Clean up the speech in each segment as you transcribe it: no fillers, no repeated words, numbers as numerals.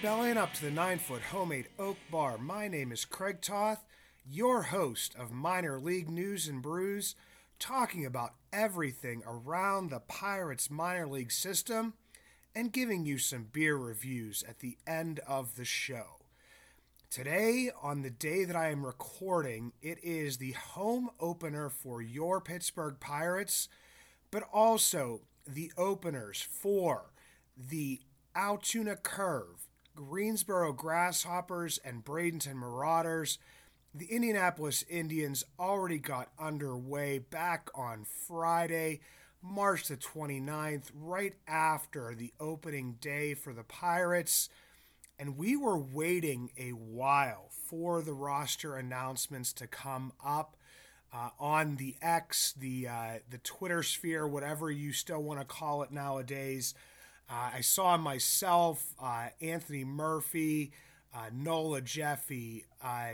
bellying up to the 9-foot homemade oak bar. My name is Craig Toth, your host of Minor League News and Brews, talking about everything around the Pirates minor league system and giving you some beer reviews at the end of the show. Today, on the day that I am recording, it is the home opener for your Pittsburgh Pirates, but also the openers for the Altoona Curve, Greensboro Grasshoppers, and Bradenton Marauders. The Indianapolis Indians already got underway back on Friday, March the 29th, right after the opening day for the Pirates. And we were waiting a while for the roster announcements to come up on the X, the Twitter sphere, whatever you still want to call it nowadays. I saw myself, Anthony Murphy, Nola Jeffy,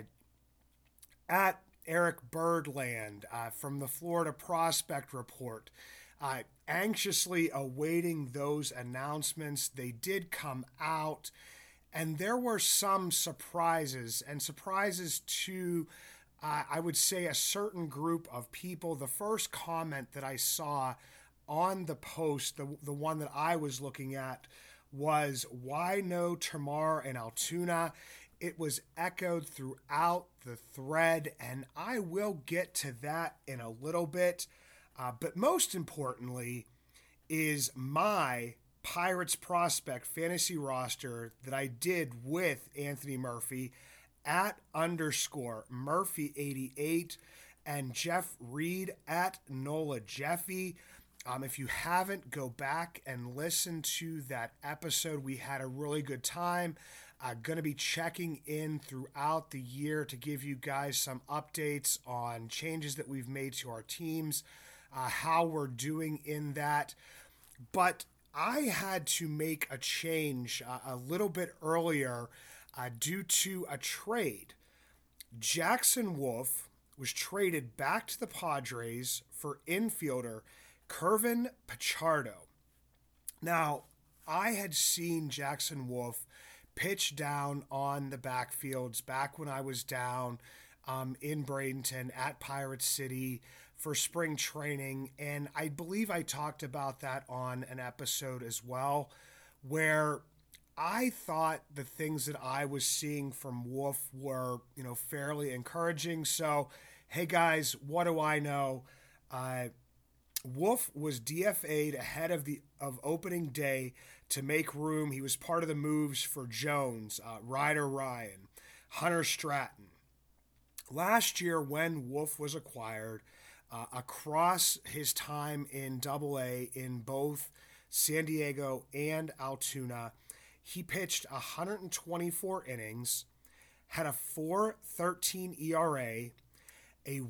at Eric Birdland from the Florida Prospect Report, anxiously awaiting those announcements. They did come out. And there were some surprises, and surprises to, I would say, a certain group of people. The first comment that I saw on the post, the one that I was looking at, was, "Why no Termarr and Altoona?" It was echoed throughout the thread, and I will get to that in a little bit. But most importantly is my Pirates prospect fantasy roster that I did with Anthony Murphy at _ Murphy88 and Jeff Reed at Nola Jeffy. If you haven't, go back and listen to that episode. We had a really good time. Going to be checking in throughout the year to give you guys some updates on changes that we've made to our teams, how we're doing in that. But I had to make a change a little bit earlier due to a trade. Jackson Wolf was traded back to the Padres for infielder Kervin Pachardo. Now, I had seen Jackson Wolf pitch down on the backfields back when I was down in Bradenton at Pirate City for spring training, and I believe I talked about that on an episode as well, where I thought the things that I was seeing from Wolf were, fairly encouraging. So, hey guys, what do I know? Wolf was DFA'd ahead of opening day to make room. He was part of the moves for Jones, Ryder Ryan, Hunter Stratton. Last year, when Wolf was acquired, across his time in Double-A in both San Diego and Altoona, he pitched 124 innings, had a 4.13 ERA, a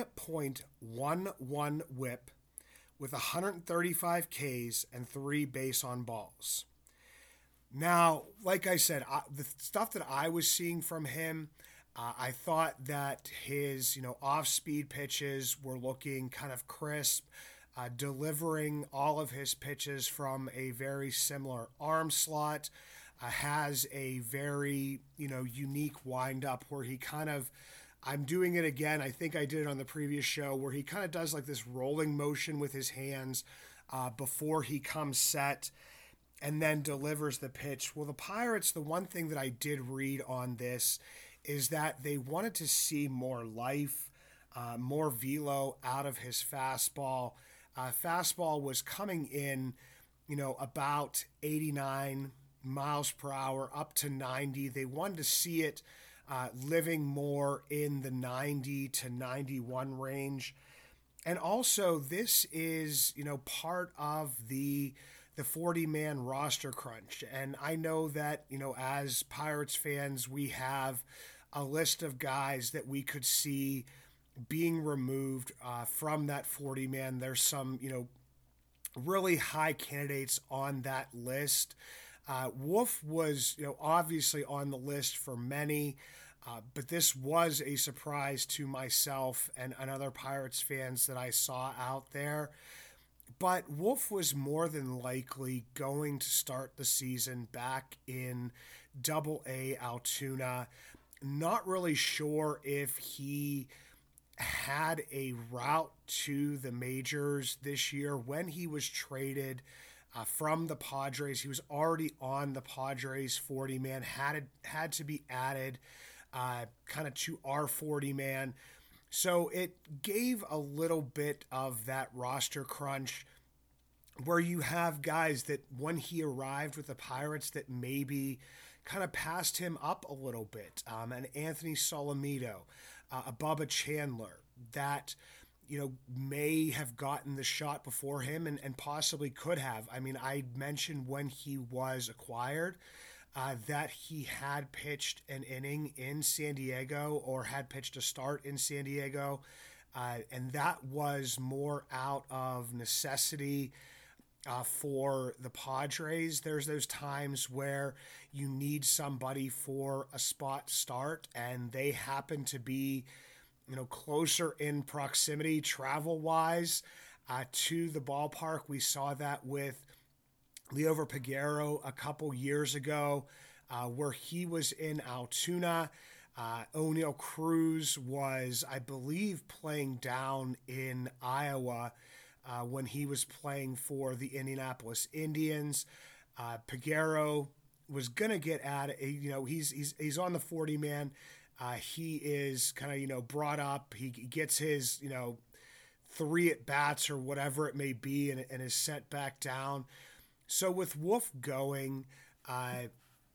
1.11 WHIP, with 135 Ks and 3 base on balls. Now, like I said, the stuff that I was seeing from him, I thought that his, off-speed pitches were looking kind of crisp, delivering all of his pitches from a very similar arm slot, has a very, unique wind-up where he kind of, I'm doing it again, I think I did it on the previous show, where he kind of does like this rolling motion with his hands before he comes set and then delivers the pitch. Well, the Pirates, the one thing that I did read on this is that they wanted to see more life, more velo out of his fastball. Fastball was coming in, about 89 miles per hour, up to 90. They wanted to see it living more in the 90 to 91 range. And also, this is, part of the 40-man roster crunch. And I know that, as Pirates fans, we have a list of guys that we could see being removed from that 40-man. There's some, really high candidates on that list. Wolf was, obviously on the list for many, but this was a surprise to myself and other Pirates fans that I saw out there. But Wolf was more than likely going to start the season back in Double A Altoona. Not really sure if he had a route to the majors this year. When he was traded from the Padres, he was already on the Padres 40 man, had to be added kind of to our 40 man. So it gave a little bit of that roster crunch where you have guys that when he arrived with the Pirates that maybe kind of passed him up a little bit. And Anthony Solomito, a Bubba Chandler that, may have gotten the shot before him and possibly could have. I mean, I mentioned when he was acquired that he had pitched an inning in San Diego or had pitched a start in San Diego. And that was more out of necessity for the Padres. There's those times where you need somebody for a spot start, and they happen to be, closer in proximity travel wise to the ballpark. We saw that with Liover Peguero a couple years ago, where he was in Altoona. O'Neill Cruz was, I believe, playing down in Iowa when he was playing for the Indianapolis Indians. Peguero was gonna get at it. He's on the 40 man. He is kind of brought up. He gets his 3 at bats or whatever it may be, and is sent back down. So with Wolf going, I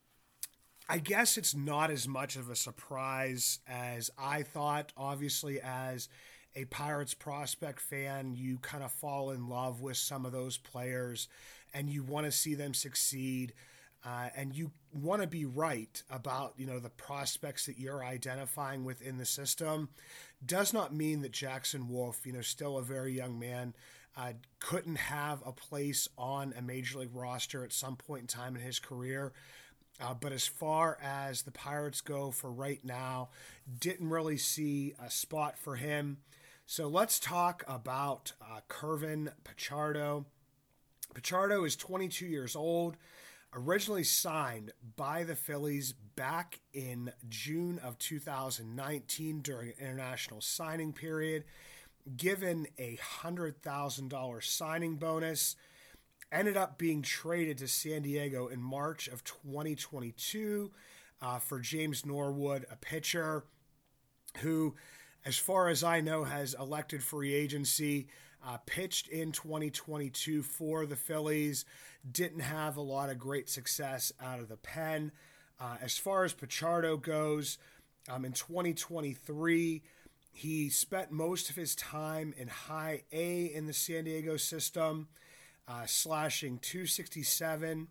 guess it's not as much of a surprise as I thought. Obviously, as a Pirates prospect fan, you kind of fall in love with some of those players and you want to see them succeed. And you want to be right about, the prospects that you're identifying within the system. Does not mean that Jackson Wolf, still a very young man, couldn't have a place on a major league roster at some point in time in his career. But as far as the Pirates go for right now, didn't really see a spot for him. So let's talk about Kervin Pachardo. Pachardo is 22 years old, originally signed by the Phillies back in June of 2019 during an international signing period, given a $100,000 signing bonus. Ended up being traded to San Diego in March of 2022 for James Norwood, a pitcher who, as far as I know, has elected free agency, pitched in 2022 for the Phillies, didn't have a lot of great success out of the pen. As far as Pachardo goes, in 2023, he spent most of his time in high A in the San Diego system, slashing 267,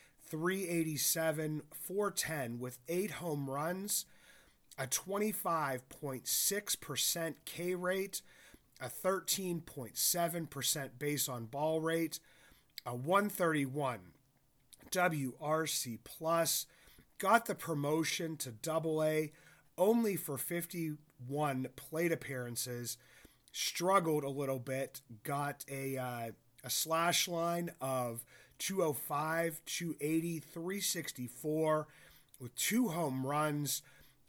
387, 410 with 8 home runs, a 25.6% K rate, a 13.7% base on ball rate, a 131 WRC plus, got the promotion to Double A only for 51 plate appearances, struggled a little bit, got a slash line of 205, 280, 364 with 2 home runs,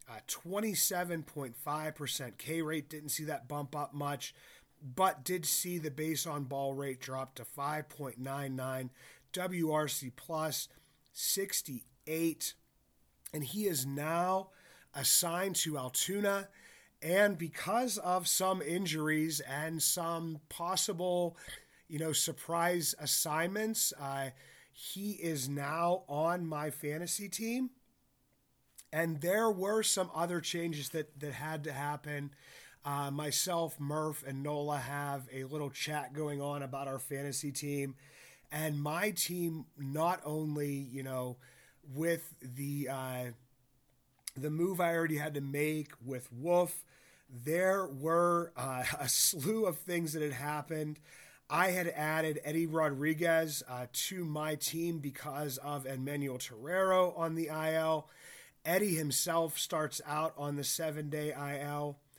27.5% K rate. Didn't see that bump up much, but did see the base on ball rate drop to 5.99, WRC plus 68, and he is now assigned to Altoona. And because of some injuries and some possible surprise assignments, he is now on my fantasy team. And there were some other changes that had to happen. Myself, Murph, and Nola have a little chat going on about our fantasy team. And my team, not only, with the move I already had to make with Wolf, there were a slew of things that had happened. I had added Eddie Rodriguez to my team because of Emmanuel Torrero on the IL. Eddie himself starts out on the 7-day IL.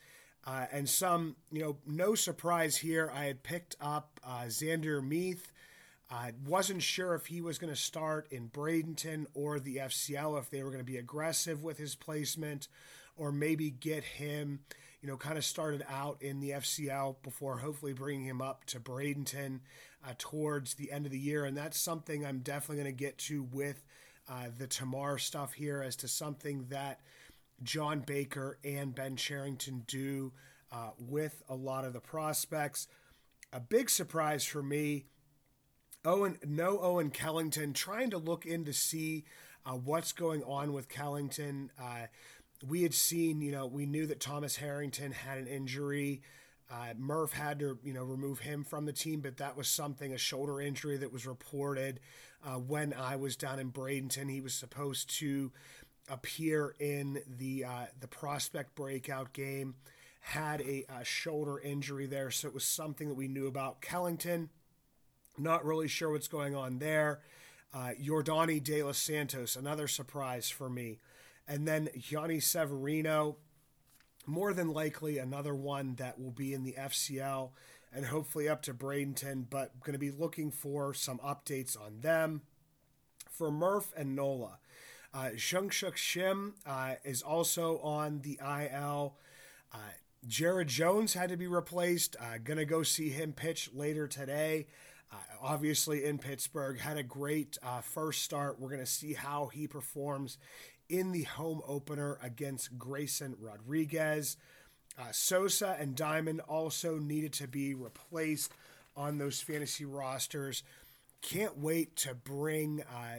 And some, no surprise here. I had picked up Xander Meath. I wasn't sure if he was going to start in Bradenton or the FCL, if they were going to be aggressive with his placement, or maybe get him, kind of started out in the FCL before hopefully bringing him up to Bradenton towards the end of the year. And that's something I'm definitely going to get to with the Tamar stuff here, as to something that John Baker and Ben Cherington do with a lot of the prospects. A big surprise for me, Owen Kellington, trying to look in to see what's going on with Kellington. We had seen, we knew that Thomas Harrington had an injury. Murph had to, remove him from the team, but that was a shoulder injury that was reported when I was down in Bradenton. He was supposed to appear in the prospect breakout game, had a shoulder injury there, so it was something that we knew about. Kellington, not really sure what's going on there. Yordani De Los Santos, another surprise for me. And then Yanni Severino, more than likely another one that will be in the FCL and hopefully up to Bradenton, but going to be looking for some updates on them. For Murph and Nola, Jungshuk Shim is also on the IL. Jared Jones had to be replaced. Going to go see him pitch later today. Obviously in Pittsburgh, had a great first start. We're going to see how he performs in the home opener against Grayson Rodriguez. Sosa and Diamond also needed to be replaced on those fantasy rosters. Can't wait to bring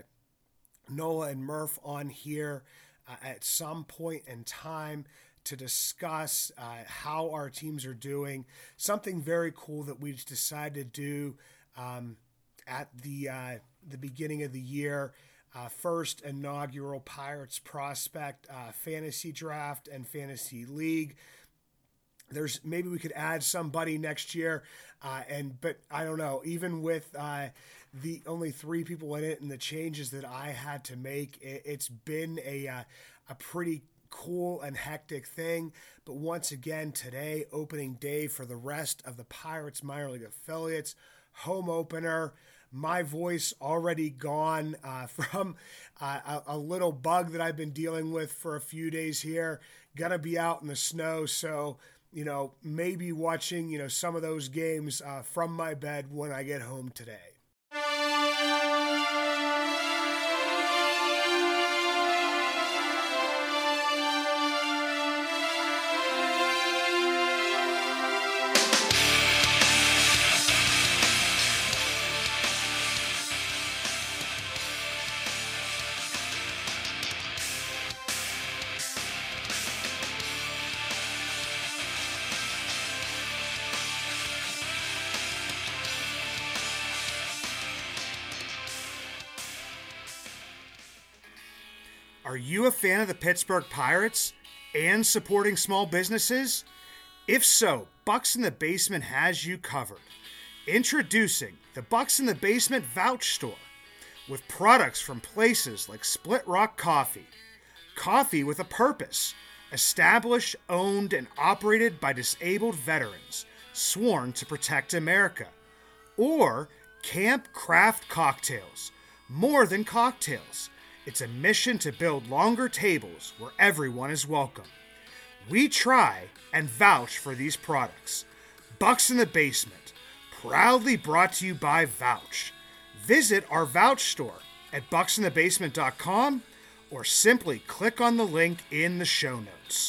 Nola and Murph on here at some point in time to discuss how our teams are doing. Something very cool that we decided to do at the beginning of the year. First inaugural Pirates prospect fantasy draft and fantasy league. Maybe we could add somebody next year, but I don't know. Even with the only 3 people in it and the changes that I had to make, it's been a pretty cool and hectic thing. But once again, today, opening day for the rest of the Pirates minor league affiliates, home opener. My voice already gone from a little bug that I've been dealing with for a few days here. Gonna be out in the snow, so maybe watching some of those games from my bed when I get home today. Are you a fan of the Pittsburgh Pirates and supporting small businesses? If so, Bucks in the Basement has you covered. Introducing the Bucks in the Basement Vouch Store, with products from places like Split Rock Coffee. Coffee with a purpose, established, owned, and operated by disabled veterans, sworn to protect America. Or Camp Craft Cocktails, more than cocktails. It's a mission to build longer tables where everyone is welcome. We try and vouch for these products. Bucks in the Basement, proudly brought to you by Vouch. Visit our Vouch store at bucksinthebasement.com or simply click on the link in the show notes.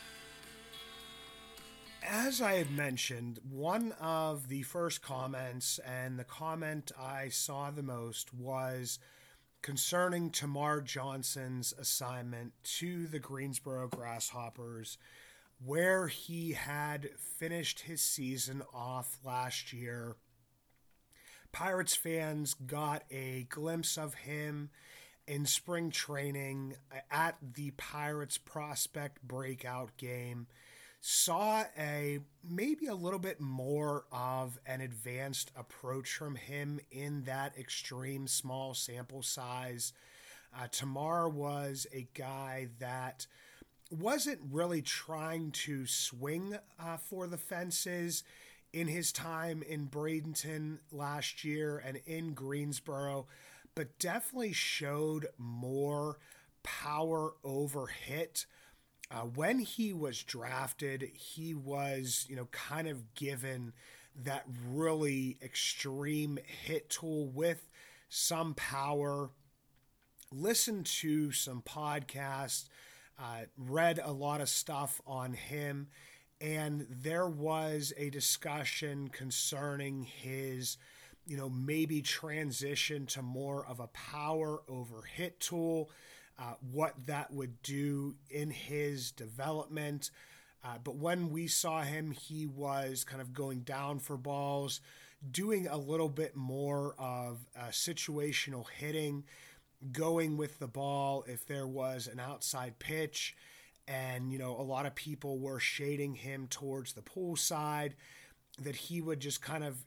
As I had mentioned, one of the first comments, and the comment I saw the most, was concerning Tamar Johnson's assignment to the Greensboro Grasshoppers, where he had finished his season off last year. Pirates fans got a glimpse of him in spring training at the Pirates prospect breakout game. Saw maybe a little bit more of an advanced approach from him in that extreme small sample size. Tamar was a guy that wasn't really trying to swing for the fences in his time in Bradenton last year and in Greensboro, but definitely showed more power over hit. When he was drafted, he was, kind of given that really extreme hit tool with some power. Listened to some podcasts, read a lot of stuff on him, and there was a discussion concerning his, maybe transition to more of a power over hit tool, what that would do in his development. But when we saw him, he was kind of going down for balls, doing a little bit more of situational hitting, going with the ball if there was an outside pitch. And, a lot of people were shading him towards the pull side, that he would just kind of,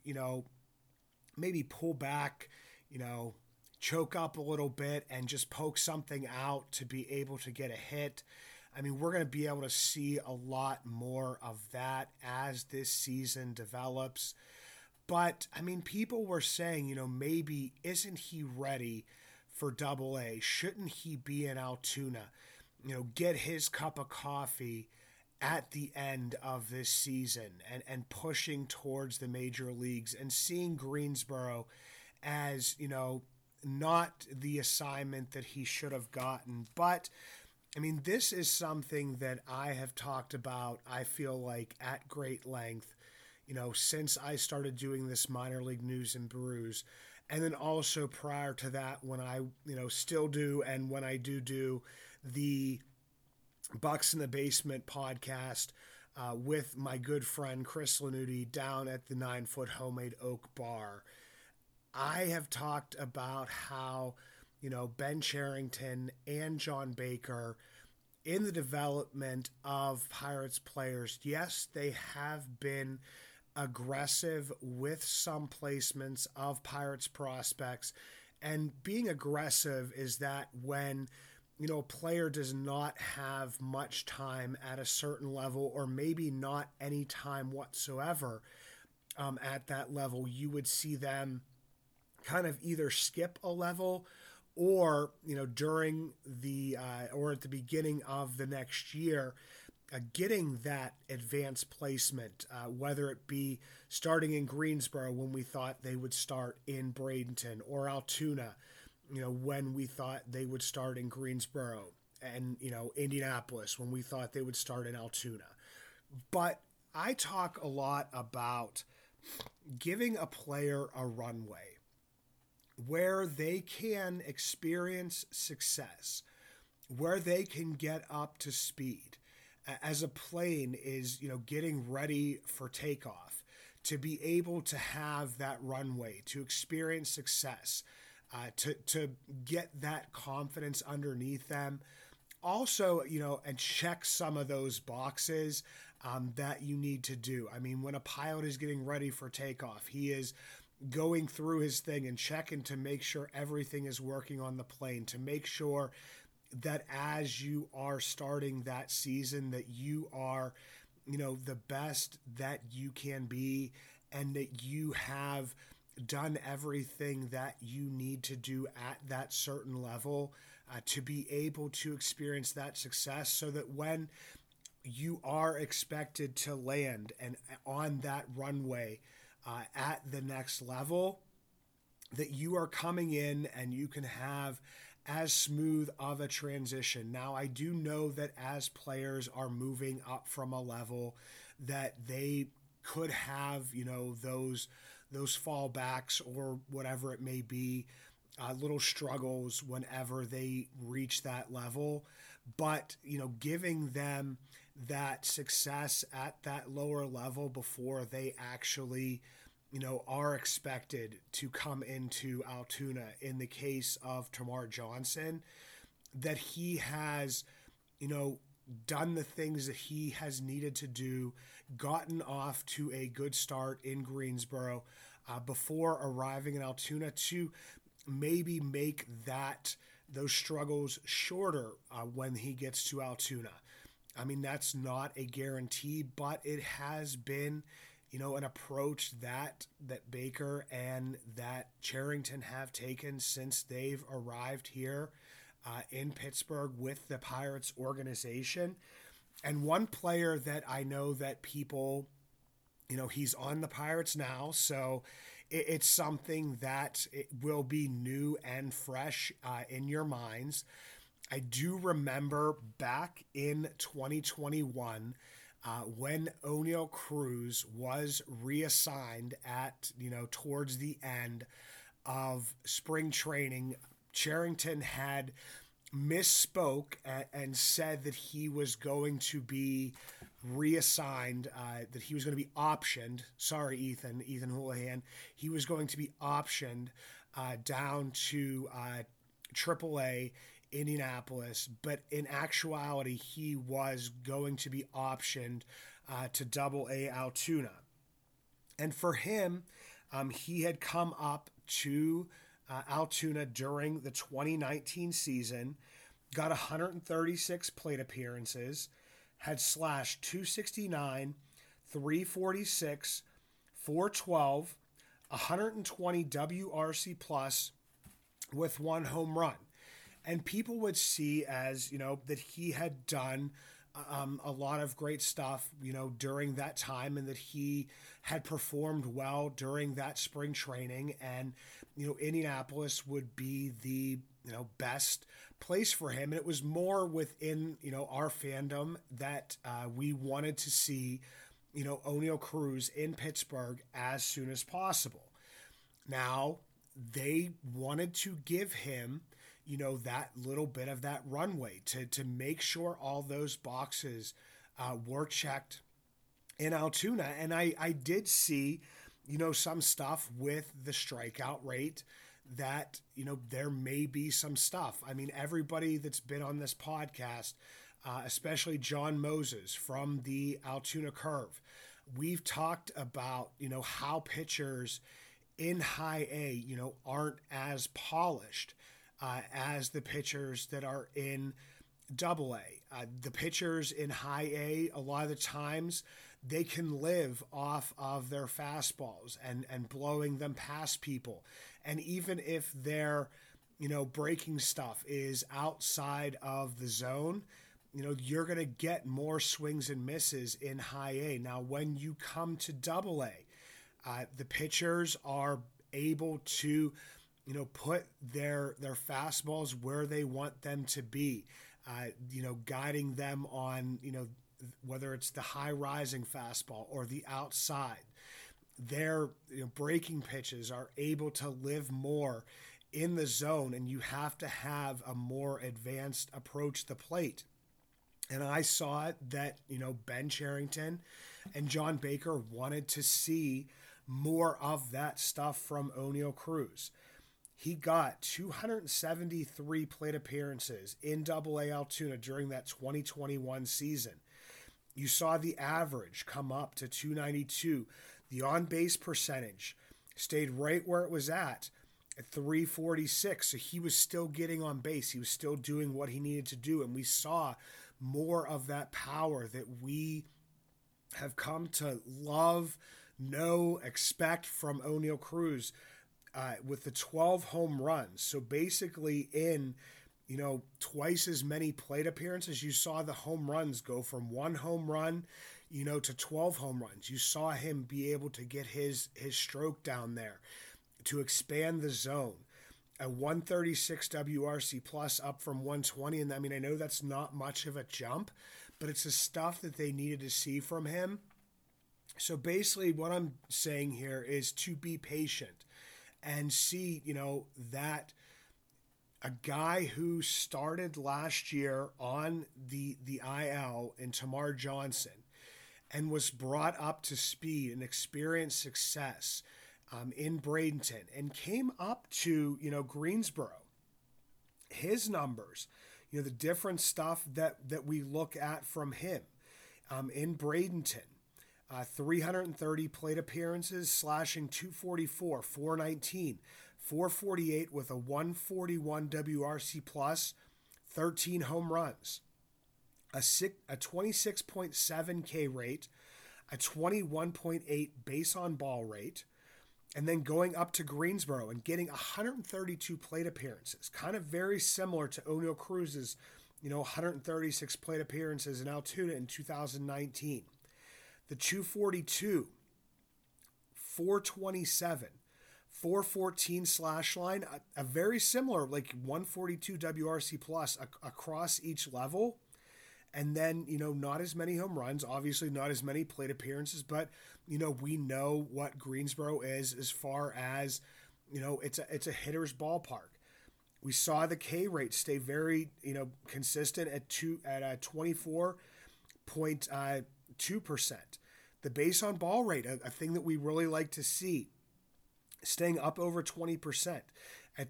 maybe pull back, choke up a little bit and just poke something out to be able to get a hit. I mean, we're going to be able to see a lot more of that as this season develops. But, I mean, people were saying, maybe isn't he ready for Double A? Shouldn't he be in Altoona? Get his cup of coffee at the end of this season and pushing towards the major leagues and seeing Greensboro as, not the assignment that he should have gotten. But, I mean, this is something that I have talked about, I feel like, at great length, since I started doing this minor league news and brews. And then also prior to that, when I, still do, and when I do the Bucks in the Basement podcast with my good friend Chris Lanuti down at the 9-Foot Homemade Oak Bar, I have talked about how, Ben Cherington and John Baker in the development of Pirates players, yes, they have been aggressive with some placements of Pirates prospects. And being aggressive is that when, a player does not have much time at a certain level, or maybe not any time whatsoever at that level, you would see them kind of either skip a level or, during the or at the beginning of the next year, getting that advanced placement, whether it be starting in Greensboro when we thought they would start in Bradenton, or Altoona, when we thought they would start in Greensboro, and, Indianapolis when we thought they would start in Altoona. But I talk a lot about giving a player a runway where they can experience success, where they can get up to speed as a plane is, getting ready for takeoff, to be able to have that runway, to experience success, to get that confidence underneath them. Also, and check some of those boxes that you need to do. I mean, when a pilot is getting ready for takeoff, he is going through his thing and checking to make sure everything is working on the plane, to make sure that as you are starting that season, that you are, the best that you can be, and that you have done everything that you need to do at that certain level to be able to experience that success, so that when you are expected to land and on that runway at the next level, that you are coming in and you can have as smooth of a transition. Now, I do know that as players are moving up from a level, that they could have, those fallbacks or whatever it may be, little struggles whenever they reach that level. But, giving them that success at that lower level before they actually, are expected to come into Altoona, in the case of Termarr Johnson, that he has, done the things that he has needed to do, gotten off to a good start in Greensboro before arriving in Altoona, to maybe make those struggles shorter when he gets to Altoona. I mean, that's not a guarantee, but it has been, an approach that Baker and that Cherington have taken since they've arrived here in Pittsburgh with the Pirates organization. And one player that I know that people, he's on the Pirates now, so it's something that it will be new and fresh in your minds. I do remember back in 2021 when Oneil Cruz was reassigned at, towards the end of spring training. Cherington had misspoke and said that he was going to be reassigned, that he was going to be optioned. Sorry, Ethan Houlihan. He was going to be optioned down to AAA Indianapolis, but in actuality, he was going to be optioned to AA Altoona. And for him, he had come up to Altoona during the 2019 season, got 136 plate appearances, had slashed 269, 346, 412, 120 WRC plus with one home run. And people would see as, that he had done a lot of great stuff, during that time, and that he had performed well during that spring training. And, Indianapolis would be the, best place for him. And it was more within, our fandom that we wanted to see, Oneil Cruz in Pittsburgh as soon as possible. Now, they wanted to give him, that little bit of that runway to make sure all those boxes were checked in Altoona. And I did see, some stuff with the strikeout rate that, there may be some stuff. I mean, everybody that's been on this podcast, especially John Moses from the Altoona Curve, we've talked about, how pitchers in high A, aren't as polished as the pitchers that are in double A. The pitchers in high A, a lot of the times, they can live off of their fastballs and blowing them past people. And even if their, breaking stuff is outside of the zone, you're going to get more swings and misses in high A. Now, when you come to double A, the pitchers are able to, put their fastballs where they want them to be, guiding them on, whether it's the high rising fastball or the outside. Their breaking pitches are able to live more in the zone, and you have to have a more advanced approach to the plate. And I saw it that, Ben Cherington and John Baker wanted to see more of that stuff from Oneil Cruz. He got 273 plate appearances in AA Altoona during that 2021 season. You saw the average come up to 292. The on-base percentage stayed right where it was at 346. So he was still getting on base. He was still doing what he needed to do. And we saw more of that power that we have come to love, know, expect from Oneil Cruz with the 12 home runs. So basically in, twice as many plate appearances, you saw the home runs go from one home run, to 12 home runs. You saw him be able to get his stroke down there, to expand the zone. A 136 WRC plus up from 120. And I mean, I know that's not much of a jump, but it's the stuff that they needed to see from him. So basically what I'm saying here is to be patient and see, that a guy who started last year on the IL in Tamar Johnson and was brought up to speed and experienced success in Bradenton and came up to, Greensboro. His numbers, the different stuff that we look at from him in Bradenton. 330 plate appearances, slashing 244, 419, 448 with a 141 WRC plus, 13 home runs. a 26.7 K rate, a 21.8 base on ball rate, and then going up to Greensboro and getting 132 plate appearances, kind of very similar to O'Neal Cruz's, 136 plate appearances in Altoona in 2019. The 242, 427, 414 slash line, a very similar, like 142 WRC plus across each level. And then, not as many home runs, obviously not as many plate appearances, but, we know what Greensboro is as far as, it's a hitter's ballpark. We saw the K rate stay very, consistent at 24.2%. The base on ball rate, a thing that we really like to see, staying up over 20% at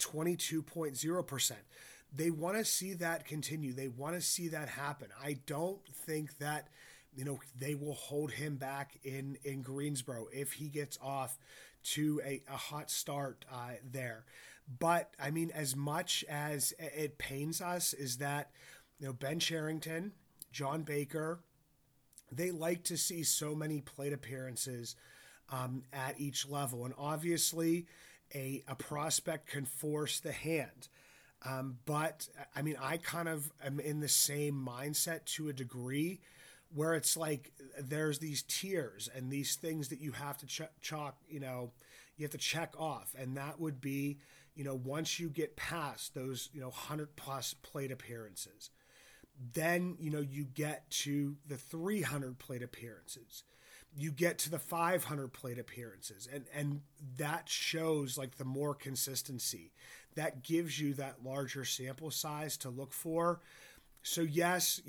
22.0%. They want to see that continue. They want to see that happen. I don't think that, they will hold him back in Greensboro if he gets off to a hot start there. But, I mean, as much as it pains us is that, Ben Cherington, John Baker, they like to see so many plate appearances at each level. And obviously, a prospect can force the hand. But, I mean, I kind of am in the same mindset to a degree where it's like there's these tiers and these things that you have to you have to check off. And that would be, once you get past those, 100 plus plate appearances, then, you get to the 300 plate appearances. You get to the 500 plate appearances, and that shows like the more consistency. That gives you that larger sample size to look for. So yes,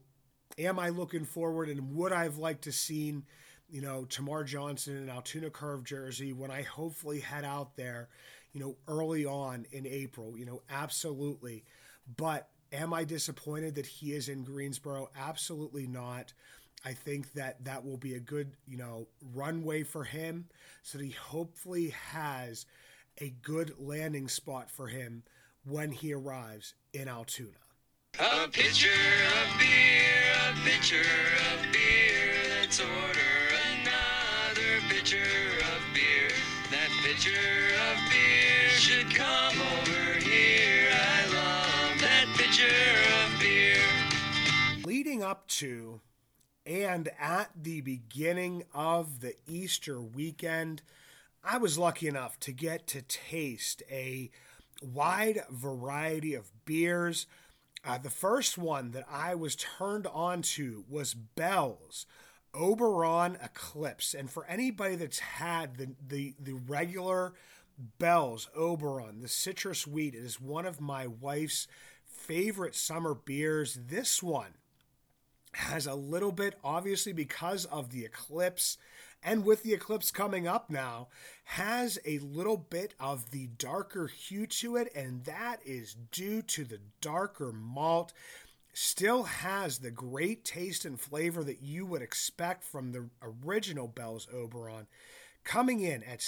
am I looking forward, and would I have liked to seen, Termarr Johnson in Altoona Curve jersey when I hopefully head out there, early on in April, absolutely. But am I disappointed that he is in Greensboro? Absolutely not. I think that will be a good, runway for him, so that he hopefully has a good landing spot for him when he arrives in Altoona. A pitcher of beer, a pitcher of beer, let's order another pitcher of beer. That pitcher of beer should come over here. I love that pitcher of beer. Leading up to and at the beginning of the Easter weekend, I was lucky enough to get to taste a wide variety of beers. The first one that I was turned on to was Bell's Oberon Eclipse. And for anybody that's had the regular Bell's Oberon, the citrus wheat, is one of my wife's favorite summer beers. This one has a little bit, obviously because of the eclipse, and with the eclipse coming up now, has a little bit of the darker hue to it, and that is due to the darker malt. Still has the great taste and flavor that you would expect from the original Bell's Oberon. Coming in at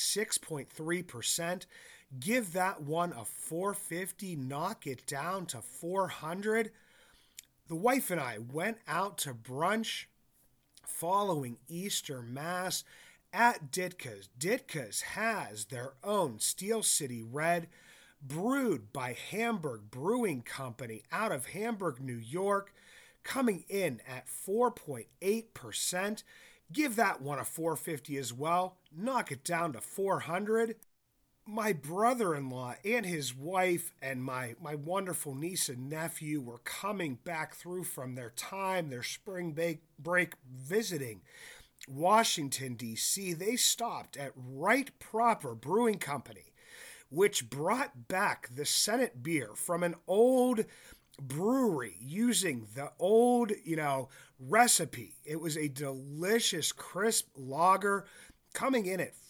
6.3%, give that one a 450, knock it down to 400. The wife and I went out to brunch following Easter Mass at Ditka's. Ditka's has their own Steel City Red, brewed by Hamburg Brewing Company out of Hamburg, New York, coming in at 4.8%. Give that one a 450 as well. Knock it down to 400. My brother-in-law and his wife and my wonderful niece and nephew were coming back through from their spring break visiting Washington, D.C. They stopped at Right Proper Brewing Company, which brought back the Senate beer from an old brewery using the old, recipe. It was a delicious, crisp lager coming in at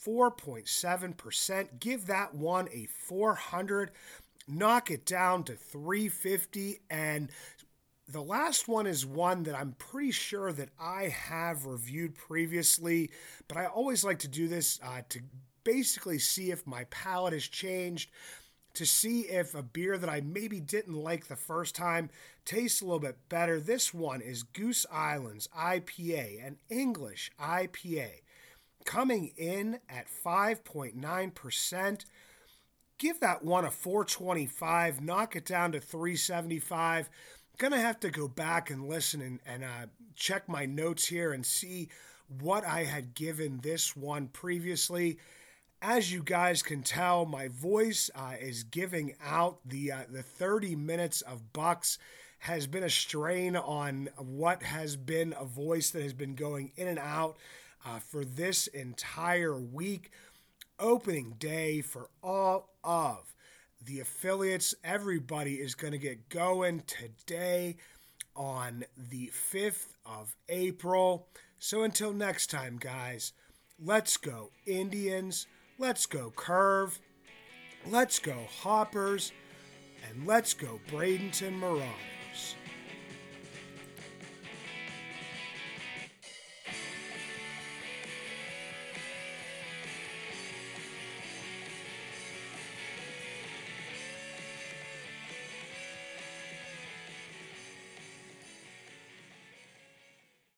4.7%. Give that one a 400. Knock it down to 350. And the last one is one that I'm pretty sure that I have reviewed previously, but I always like to do this to basically see if my palate has changed. to see if a beer that I maybe didn't like the first time tastes a little bit better. This one is Goose Island's IPA, an English IPA, coming in at 5.9%. Give that one a 425, knock it down to 375. Gonna have to go back and listen and check my notes here and see what I had given this one previously. As you guys can tell, my voice is giving out. The 30 minutes of Bucks has been a strain on what has been a voice that has been going in and out for this entire week. Opening day for all of the affiliates. Everybody is going to get going today on the 5th of April. So until next time, guys, let's go Indians. Let's go Curve, let's go Hoppers, and let's go Bradenton Marauders.